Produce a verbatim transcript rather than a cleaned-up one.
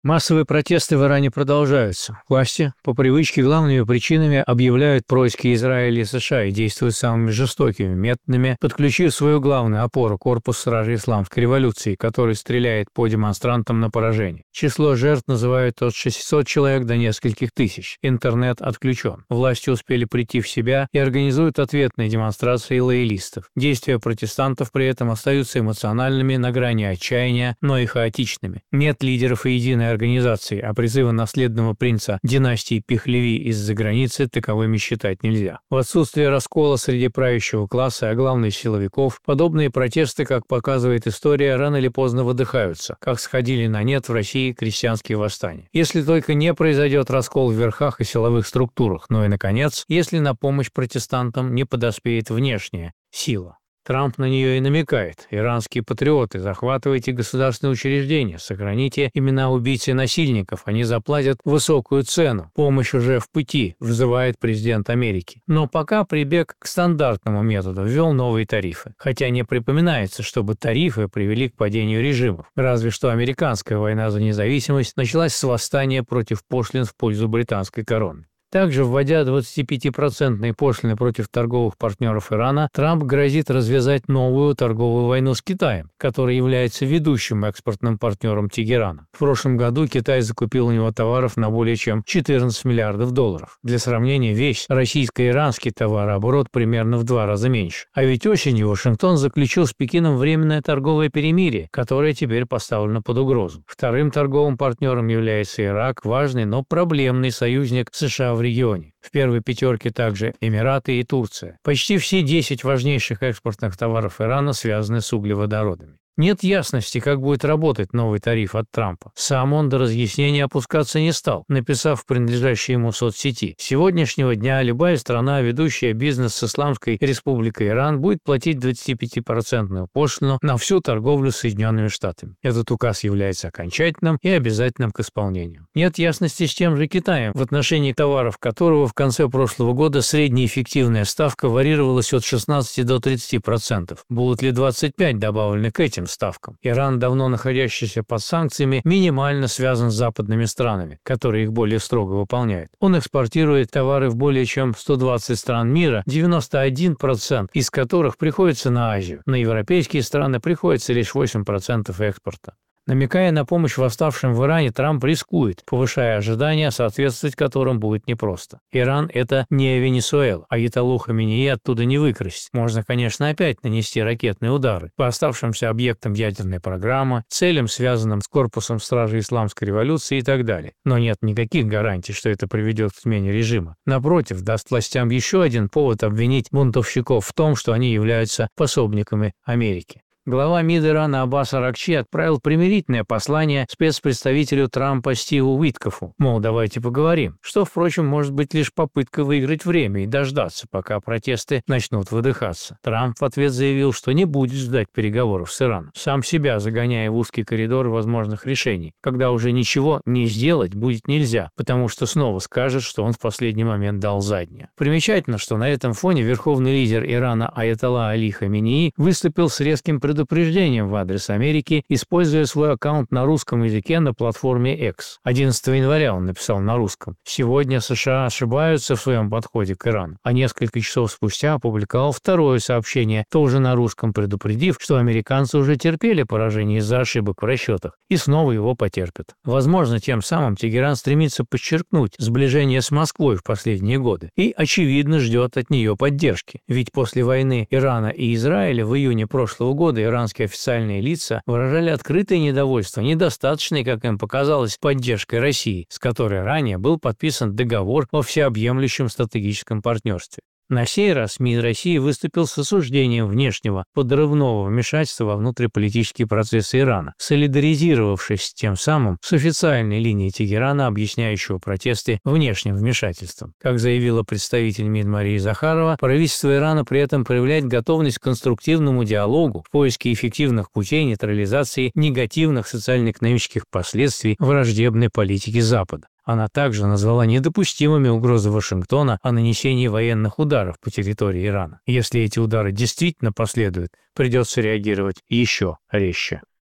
Массовые протесты в Иране продолжаются. Власти, по привычке, главными причинами объявляют происки Израиля и США и действуют самыми жестокими методами, подключив свою главную опору — корпус стражей исламской революции, который стреляет по демонстрантам на поражение. Число жертв называют от шестисот человек до нескольких тысяч. Интернет отключен. Власти успели прийти в себя и организуют ответные демонстрации лоялистов. Действия протестантов при этом остаются эмоциональными, на грани отчаяния, но и хаотичными. Нет лидеров и единой организации, а призывы наследного принца династии Пехлеви из-за границы таковыми считать нельзя. В отсутствие раскола среди правящего класса, а главное силовиков, подобные протесты, как показывает история, рано или поздно выдыхаются, как сходили на нет в России крестьянские восстания. Если только не произойдет раскол в верхах и силовых структурах, но и, наконец, если на помощь протестантам не подоспеет внешняя сила. Трамп на нее и намекает. Иранские патриоты, захватывайте государственные учреждения, сохраните имена убийц и насильников, они заплатят высокую цену. Помощь уже в пути, взывает президент Америки. Но пока прибег к стандартному методу, ввел новые тарифы. Хотя не припоминается, чтобы тарифы привели к падению режимов. Разве что американская война за независимость началась с восстания против пошлин в пользу британской короны. Также, вводя двадцатипятипроцентные пошлины против торговых партнеров Ирана, Трамп грозит развязать новую торговую войну с Китаем, который является ведущим экспортным партнером Тегерана. В прошлом году Китай закупил у него товаров на более чем четырнадцать миллиардов долларов. Для сравнения, весь российско-иранский товарооборот примерно в два раза меньше. А ведь осенью Вашингтон заключил с Пекином временное торговое перемирие, которое теперь поставлено под угрозу. Вторым торговым партнером является Ирак, важный, но проблемный союзник США в в регионе. В первой пятерке также Эмираты и Турция. Почти все десять важнейших экспортных товаров Ирана связаны с углеводородами. Нет ясности, как будет работать новый тариф от Трампа. Сам он до разъяснения опускаться не стал, написав в принадлежащей ему соцсети: «С сегодняшнего дня любая страна, ведущая бизнес с Исламской Республикой Иран, будет платить двадцатипятипроцентную пошлину на всю торговлю с Соединенными Штатами. Этот указ является окончательным и обязательным к исполнению». Нет ясности с тем же Китаем, в отношении товаров которого в конце прошлого года средняя эффективная ставка варьировалась от шестнадцати до тридцати процентов. Будут ли двадцать пять добавлены к этим ставкам? Иран, давно находящийся под санкциями, минимально связан с западными странами, которые их более строго выполняют. Он экспортирует товары в более чем сто двадцать стран мира, девяносто один процент из которых приходится на Азию. На европейские страны приходится лишь восемь процентов экспорта. Намекая на помощь восставшим в Иране, Трамп рискует, повышая ожидания, соответствовать которым будет непросто. Иран – это не Венесуэла, а Аятоллу Хаменеи оттуда не выкрасть. Можно, конечно, опять нанести ракетные удары по оставшимся объектам ядерной программы, целям, связанным с корпусом стражей исламской революции и так далее. Но нет никаких гарантий, что это приведет к смене режима. Напротив, даст властям еще один повод обвинить бунтовщиков в том, что они являются пособниками Америки. Глава МИД Ирана Аббас Аракчи отправил примирительное послание спецпредставителю Трампа Стиву Уиткофу, мол, давайте поговорим, что, впрочем, может быть лишь попытка выиграть время и дождаться, пока протесты начнут выдыхаться. Трамп в ответ заявил, что не будет ждать переговоров с Ираном, сам себя загоняя в узкий коридор возможных решений, когда уже ничего не сделать будет нельзя, потому что снова скажет, что он в последний момент дал заднее. Примечательно, что на этом фоне верховный лидер Ирана Аятолла Али Хаменеи выступил с резким предупреждением предупреждением в адрес Америки, используя свой аккаунт на русском языке на платформе X. одиннадцатого января он написал на русском: «Сегодня США ошибаются в своем подходе к Ирану», а несколько часов спустя опубликовал второе сообщение, тоже на русском, предупредив, что американцы уже терпели поражение из-за ошибок в расчетах и снова его потерпят. Возможно, тем самым Тегеран стремится подчеркнуть сближение с Москвой в последние годы и, очевидно, ждет от нее поддержки. Ведь после войны Ирана и Израиля в июне прошлого года иранские официальные лица выражали открытое недовольство недостаточной, как им показалось, поддержкой России, с которой ранее был подписан договор о всеобъемлющем стратегическом партнерстве. На сей раз МИД России выступил с осуждением внешнего подрывного вмешательства во внутриполитические процессы Ирана, солидаризировавшись тем самым с официальной линией Тегерана, объясняющего протесты внешним вмешательством. Как заявила представитель МИД Мария Захарова, правительство Ирана при этом проявляет готовность к конструктивному диалогу в поиске эффективных путей нейтрализации негативных социально-экономических последствий враждебной политики Запада. Она также назвала недопустимыми угрозы Вашингтона о нанесении военных ударов по территории Ирана. Если эти удары действительно последуют, придется реагировать еще резче.